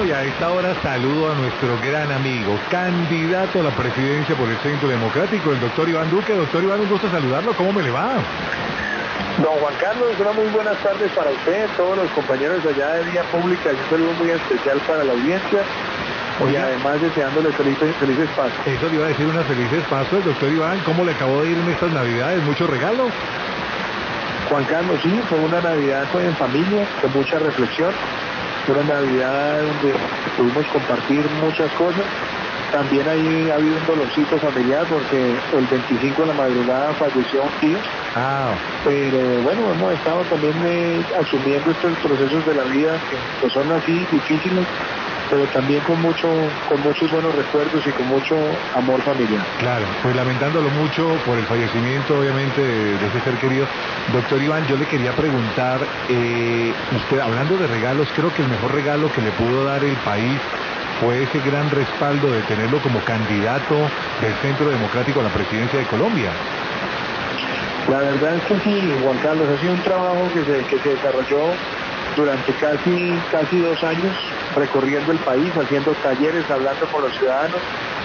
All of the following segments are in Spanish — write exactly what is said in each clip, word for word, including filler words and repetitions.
y a esta hora saludo a nuestro gran amigo, candidato a la presidencia por el Centro Democrático, el doctor Iván Duque. Doctor Iván, un gusto saludarlo. ¿Cómo me le va? Don Juan Carlos, una muy buenas tardes para usted, todos los compañeros allá de Vía Pública, y un saludo muy especial para la audiencia. Oye, y además deseándole felices, felices pasos. Eso le iba a decir, unas felices pasos, doctor Iván. ¿Cómo le acabó de ir en estas Navidades? ¿Muchos regalos? Juan Carlos, sí, fue una Navidad pues, en familia, con mucha reflexión. Fue una Navidad donde pudimos compartir muchas cosas. También ahí ha habido un dolorcito familiar porque el veinticinco de la madrugada falleció un tío. Ah. Pero bueno, hemos estado también eh, asumiendo estos procesos de la vida que, que son así difíciles, pero también con mucho, con muchos buenos recuerdos y con mucho amor familiar. Claro, pues lamentándolo mucho por el fallecimiento, obviamente, de, de ese ser querido. Doctor Iván, yo le quería preguntar, eh, usted, hablando de regalos, creo que el mejor regalo que le pudo dar el país fue ese gran respaldo de tenerlo como candidato del Centro Democrático a la presidencia de Colombia. La verdad es que sí, Juan Carlos, ha sido un trabajo que se, que se desarrolló durante casi, casi dos años, recorriendo el país, haciendo talleres, hablando con los ciudadanos,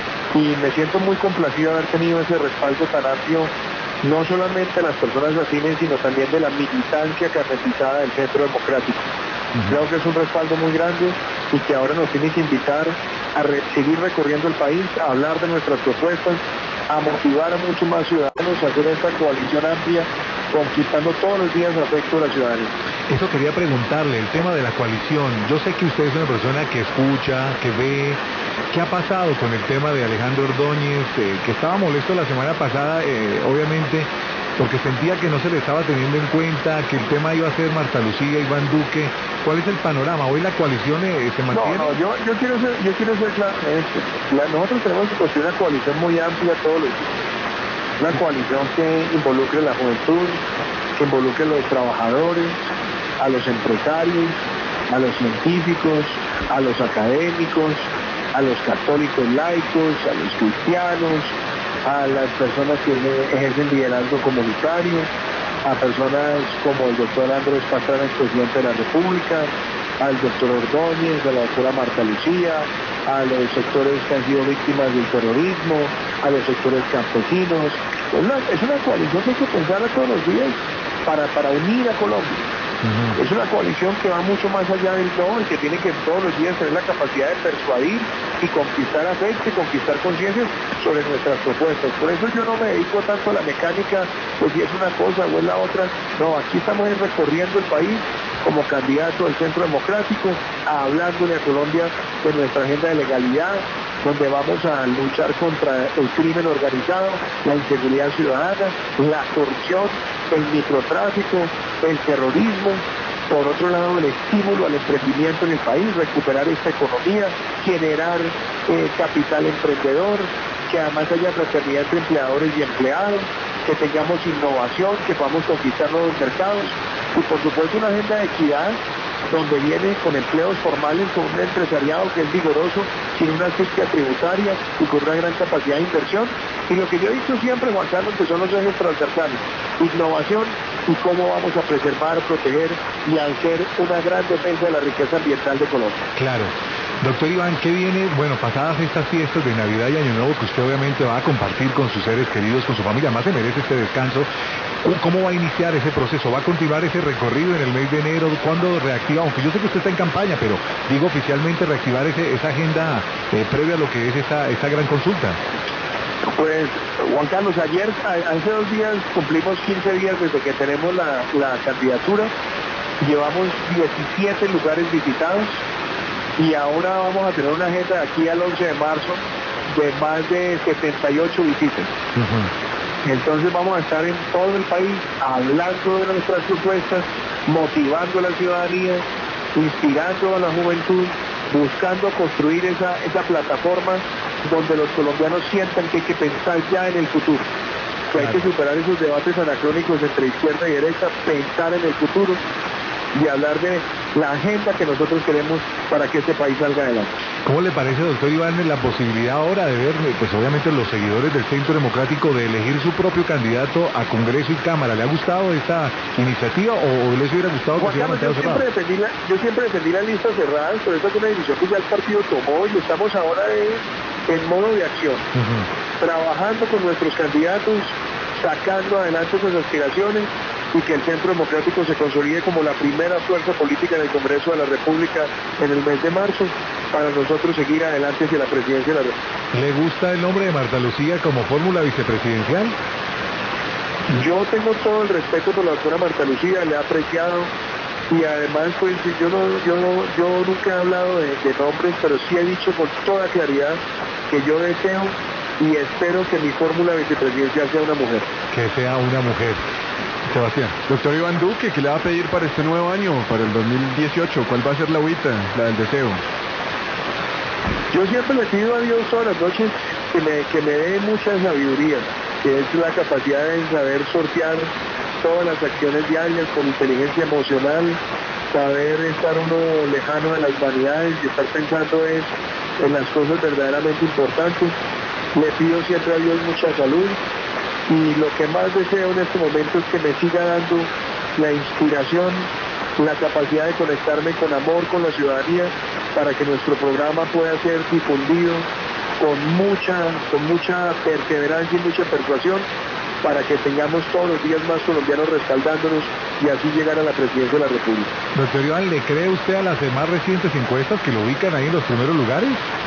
y me siento muy complacido de haber tenido ese respaldo tan amplio, no solamente de las personas afines, sino también de la militancia carnetizada del Centro Democrático. Uh-huh. Creo que es un respaldo muy grande y que ahora nos tiene que invitar a re- seguir recorriendo el país, a hablar de nuestras propuestas, a motivar a muchos más ciudadanos a hacer esta coalición amplia, conquistando todos los días el afecto de la ciudadanía. Eso quería preguntarle, el tema de la coalición. Yo sé que usted es una persona que escucha, que ve. ¿Qué ha pasado con el tema de Alejandro Ordóñez? Eh, que estaba molesto la semana pasada, eh, obviamente, porque sentía que no se le estaba teniendo en cuenta, que el tema iba a ser Marta Lucía, Iván Duque. ¿Cuál es el panorama? ¿Hoy la coalición eh, se mantiene? No, no, yo, yo quiero ser, yo quiero ser claro en esto. La, nosotros tenemos que construir una coalición muy amplia todos los días. Una coalición que involucre a la juventud, que involucre a los trabajadores, a los empresarios, a los científicos, a los académicos, a los católicos laicos, a los cristianos, a las personas que ejercen liderazgo comunitario, a personas como el doctor Andrés Pastrana, presidente de la República, al doctor Ordóñez, a la doctora Marta Lucía, a los sectores que han sido víctimas del terrorismo, a los sectores campesinos. Es una, es una coalición que hay que pensar todos los días para, para unir a Colombia. Uh-huh. Es una coalición que va mucho más allá del no, y que tiene que todos los días tener la capacidad de persuadir y conquistar afecto y conquistar conciencias sobre nuestras propuestas. Por eso yo no me dedico tanto a la mecánica, pues si es una cosa o es la otra. No, aquí estamos recorriendo el país como candidato del Centro Democrático, hablándole a Colombia de nuestra agenda de legalidad, donde vamos a luchar contra el crimen organizado, la inseguridad ciudadana, la corrupción, el microtráfico, el terrorismo. Por otro lado, el estímulo al emprendimiento en el país, recuperar esta economía, generar eh, capital emprendedor, que además haya fraternidad entre empleadores y empleados, que tengamos innovación, que podamos conquistar nuevos mercados y por supuesto una agenda de equidad donde viene con empleos formales, con un empresariado que es vigoroso, sin una asfixia tributaria y con una gran capacidad de inversión. Y lo que yo he dicho siempre, Juan Carlos, que son los ejes transversales: innovación y cómo vamos a preservar, proteger y hacer una gran defensa de la riqueza ambiental de Colombia. Claro. Doctor Iván, ¿qué viene? Bueno, pasadas estas fiestas de Navidad y Año Nuevo que usted obviamente va a compartir con sus seres queridos, con su familia, además se merece este descanso. ¿Cómo va a iniciar ese proceso? ¿Va a continuar ese recorrido en el mes de enero? ¿Cuándo reactiva? Aunque yo sé que usted está en campaña, pero digo oficialmente reactivar ese, esa agenda eh, previa a lo que es esta, esta gran consulta. Pues, Juan Carlos, ayer, hace dos días, cumplimos quince días desde que tenemos la, la candidatura. Llevamos diecisiete lugares visitados y ahora vamos a tener una agenda de aquí al once de marzo de más de setenta y ocho visitas. Uh-huh. Entonces vamos a estar en todo el país hablando de nuestras propuestas, motivando a la ciudadanía, inspirando a la juventud, buscando construir esa, esa plataforma donde los colombianos sientan que hay que pensar ya en el futuro, que hay que superar esos debates anacrónicos entre izquierda y derecha, pensar en el futuro, de hablar de la agenda que nosotros queremos para que este país salga adelante. ¿Cómo le parece, doctor Iván, la posibilidad ahora de ver, pues obviamente los seguidores del Centro Democrático, de elegir su propio candidato a Congreso y Cámara? ¿Le ha gustado esta iniciativa o, o les hubiera gustado que Juan fuera Carlos, yo Mateo siempre, defendí la, yo siempre defendí la lista cerrada, pero esta es una decisión que ya el partido tomó y estamos ahora en, en modo de acción, uh-huh. trabajando con nuestros candidatos, sacando adelante sus aspiraciones y que el Centro Democrático se consolide como la primera fuerza política en el Congreso de la República en el mes de marzo, para nosotros seguir adelante hacia la presidencia de la República. ¿Le gusta el nombre de Marta Lucía como fórmula vicepresidencial? Yo tengo todo el respeto por la doctora Marta Lucía, le he apreciado y además pues yo no, yo no, yo nunca he hablado de, de nombres, pero sí he dicho con toda claridad que yo deseo y espero que mi fórmula vicepresidencial sea una mujer. Que sea una mujer. Sebastián. Doctor Iván Duque, ¿qué le va a pedir para este nuevo año, para el dos mil dieciocho? ¿Cuál va a ser la agüita, la del deseo? Yo siempre le pido a Dios todas las noches que me, que me dé mucha sabiduría, que es la capacidad de saber sortear todas las acciones diarias con inteligencia emocional, saber estar uno lejano de las vanidades y estar pensando es en las cosas verdaderamente importantes. Le pido siempre a Dios mucha salud y lo que más deseo en este momento es que me siga dando la inspiración, la capacidad de conectarme con amor con la ciudadanía para que nuestro programa pueda ser difundido con mucha, con mucha perseverancia y mucha persuasión para que tengamos todos los días más colombianos respaldándonos y así llegar a la presidencia de la República. Doctor Iván, ¿le cree usted a las más recientes encuestas que lo ubican ahí en los primeros lugares?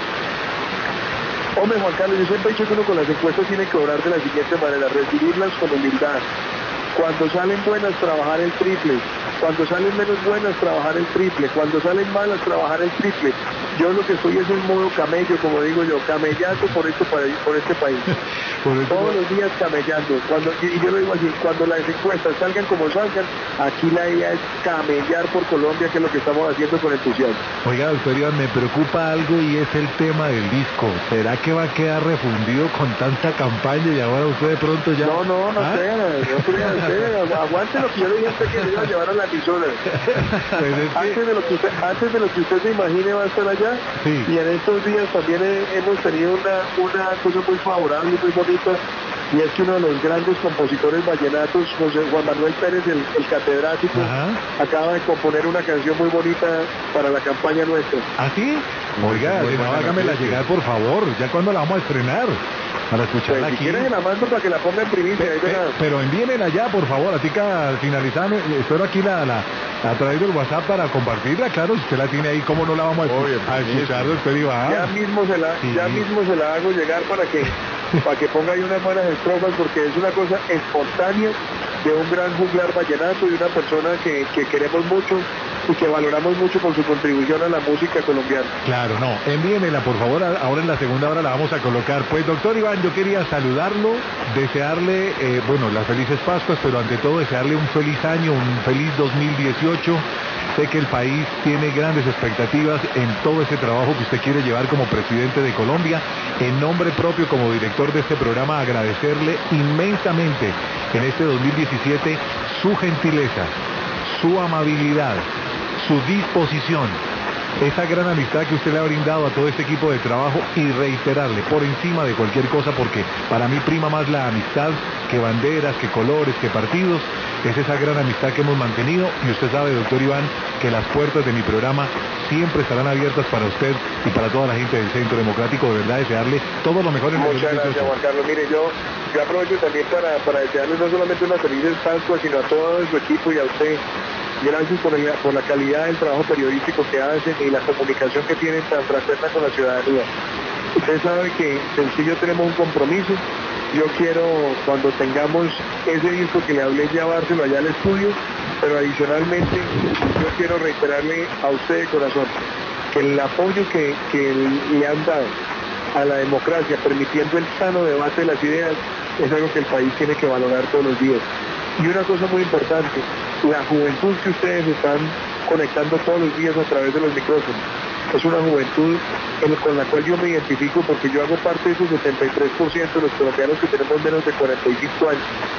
Hombre, Juan Carlos, yo siempre he dicho que uno con las encuestas tiene que obrar de la siguiente manera, recibirlas con humildad. Cuando salen buenas, trabajar el triple. Cuando salen menos buenas, trabajar el triple. Cuando salen malas, trabajar el triple. Yo lo que estoy es en modo camello, como digo yo, camellando por este país. Por este país. Por este Todos los días camellando. Cuando, y yo lo digo así, cuando las encuestas salgan como salgan, aquí la idea es camellar por Colombia, que es lo que estamos haciendo con entusiasmo. Oiga, doctor Iván, me preocupa algo y es el tema del disco. ¿Será que va a quedar refundido con tanta campaña y ahora usted de pronto ya...? No, no, no ¿Ah? sé, no creo. Aguante lo que yo le dije a usted que le iba a llevar a la emisora. Pues es que... antes, de lo que usted, antes de lo que usted se imagine va a estar allá. Sí. Y en estos días también he, hemos tenido una, una cosa muy favorable, muy bonita, y es que uno de los grandes compositores vallenatos, José Juan Manuel Pérez, el, el catedrático, ajá, acaba de componer una canción muy bonita para la campaña nuestra. ¿Ah, sí? Oiga, si no, hágamela llegar, por favor. ¿Ya cuándo la vamos a estrenar? Para escucharla pues, aquí. Si quieren, la mando para que la ponga en primicia. Pe, ahí pe, pero envíenla ya, por favor. Atica, finalizame. Espero aquí la, la, a través del WhatsApp para compartirla. Claro, si usted la tiene ahí, ¿cómo no la vamos a, Obvio, a escuchar, doctor Iván? Ya mismo se la, sí. ya mismo se la hago llegar para que, para que ponga ahí unas buenas estrofas, porque es una cosa espontánea de un gran juglar vallenato y una persona que, que queremos mucho y que valoramos mucho por su contribución a la música colombiana. Claro, no, envíenmela por favor, ahora en la segunda hora la vamos a colocar. Pues doctor Iván, yo quería saludarlo, desearle, eh, bueno, las felices Pascuas, pero ante todo desearle un feliz año, un feliz dos mil dieciocho. Sé que el país tiene grandes expectativas en todo ese trabajo que usted quiere llevar como presidente de Colombia. En nombre propio, como director de este programa, agradecerle inmensamente en este dos mil diecisiete su gentileza, su amabilidad, su disposición, esa gran amistad que usted le ha brindado a todo este equipo de trabajo, y reiterarle por encima de cualquier cosa, porque para mí prima más la amistad que banderas, que colores, que partidos, es esa gran amistad que hemos mantenido. Y usted sabe, doctor Iván, que las puertas de mi programa siempre estarán abiertas para usted y para toda la gente del Centro Democrático. De verdad, desearle todo lo mejor en el dos mil dieciocho. Muchas gracias, Juan Carlos. Mire, yo, yo aprovecho también para, para desearle no solamente unas felices Pascuas, sino a todo su equipo y a usted. Gracias por, el, por la calidad del trabajo periodístico que hacen y la comunicación que tienen tan fraterna con la ciudadanía. Usted sabe que sencillo tenemos un compromiso. Yo quiero, cuando tengamos ese disco que le hablé, llevárselo allá al estudio, pero adicionalmente yo quiero reiterarle a usted de corazón que el apoyo que, que le han dado a la democracia, permitiendo el sano debate de las ideas, es algo que el país tiene que valorar todos los días. Y una cosa muy importante, la juventud que ustedes están conectando todos los días a través de los micrófonos, es una juventud en, con la cual yo me identifico, porque yo hago parte de ese setenta y tres por ciento de los colombianos que tenemos menos de cuarenta y cinco años y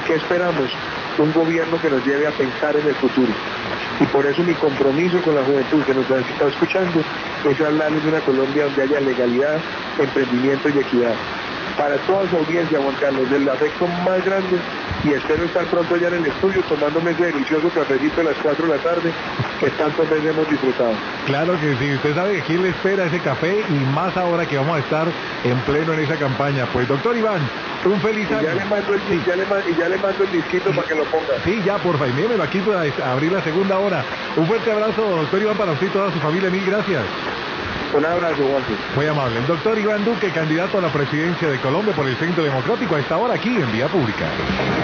¿Qué esperamos? Un gobierno que nos lleve a pensar en el futuro. Y por eso mi compromiso con la juventud que nos está escuchando es hablarles de una Colombia donde haya legalidad, emprendimiento y equidad. Para toda su audiencia, Juan Carlos, del afecto más grande, y espero estar pronto ya en el estudio tomándome ese delicioso cafecito a las cuatro de la tarde que tantas veces hemos disfrutado. Claro que sí, usted sabe que quién le espera ese café y más ahora que vamos a estar en pleno en esa campaña. Pues doctor Iván, un feliz y año. Ya le mando el, sí. ya le, y ya le mando el disquito para que lo ponga. Sí, ya, porfa, y míremelo aquí para abrir la segunda hora. Un fuerte abrazo, doctor Iván, para usted y toda su familia. Mil gracias. Un abrazo, Juan. Muy amable. El doctor Iván Duque, candidato a la presidencia de Colombia por el Centro Democrático, a esta hora aquí en Vía Pública.